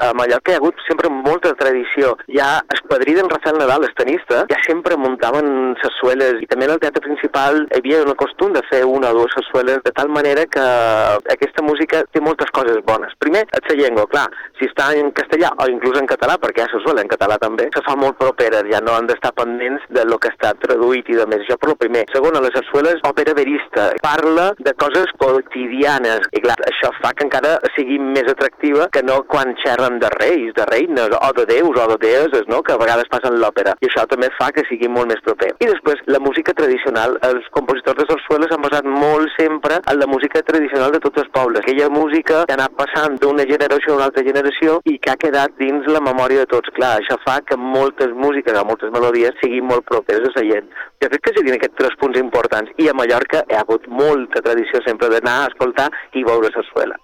a Mallorca hi ha hagut sempre molta tradició. Ja el padrí d'en Rafael Nadal, el tenista, ja sempre muntaven sarsueles i també en el teatre principal hi havia un costum de fer una o dues sarsueles de tal manera que aquesta música té moltes coses bones. Primer, la llengua, clar, si està en castellà o inclús en català, perquè hi ha sarsuela en català també, se fa molt propera, ja no han d'estar pendents de lo que està traduït i de més. Això per lo primer. Segona, les sarsueles, òpera verista, parla de coses quotidianes i clar, això fa que encara sigui més atractiva que no quan xerren de reis, de reines, o de déus, o de deeses, no?, que a vegades passen l'òpera. I això també fa que sigui molt més proper. I després, la música tradicional. Els compositors de sarsueles han basat molt sempre en la música tradicional de tots els pobles. Aquella música que ha anat passant d'una generació a una altra generació i que ha quedat dins la memòria de tots. Clar, això fa que moltes músiques o moltes melodies siguin molt properes a la gent. Jo crec que serien aquests 3 punts importants. I a Mallorca hi ha hagut molta tradició sempre d'anar a escoltar i veure sarsuela.